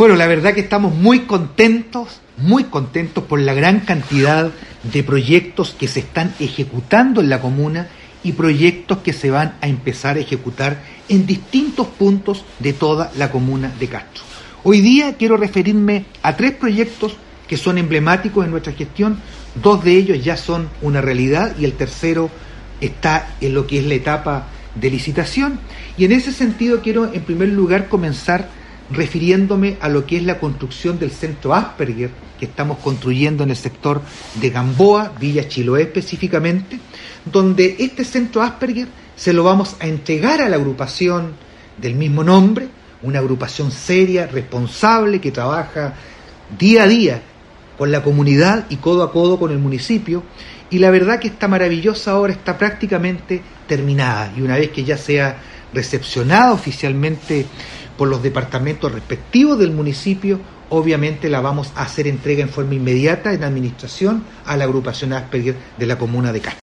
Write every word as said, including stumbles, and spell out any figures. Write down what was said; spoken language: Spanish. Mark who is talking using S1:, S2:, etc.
S1: Bueno, la verdad que estamos muy contentos, muy contentos por la gran cantidad de proyectos que se están ejecutando en la comuna y proyectos que se van a empezar a ejecutar en distintos puntos de toda la comuna de Castro. Hoy día quiero referirme a tres proyectos que son emblemáticos en nuestra gestión. Dos de ellos ya son una realidad y el tercero está en lo que es la etapa de licitación. Y en ese sentido quiero en primer lugar comenzar refiriéndome a lo que es la construcción del centro Asperger que estamos construyendo en el sector de Gamboa, Villa Chiloé específicamente, donde este centro Asperger se lo vamos a entregar a la agrupación del mismo nombre, una agrupación seria, responsable, que trabaja día a día con la comunidad y codo a codo con el municipio, y la verdad que esta maravillosa obra está prácticamente terminada, y una vez que ya sea recepcionada oficialmente por los departamentos respectivos del municipio, obviamente la vamos a hacer entrega en forma inmediata en administración a la agrupación Asperger de la comuna de Castro.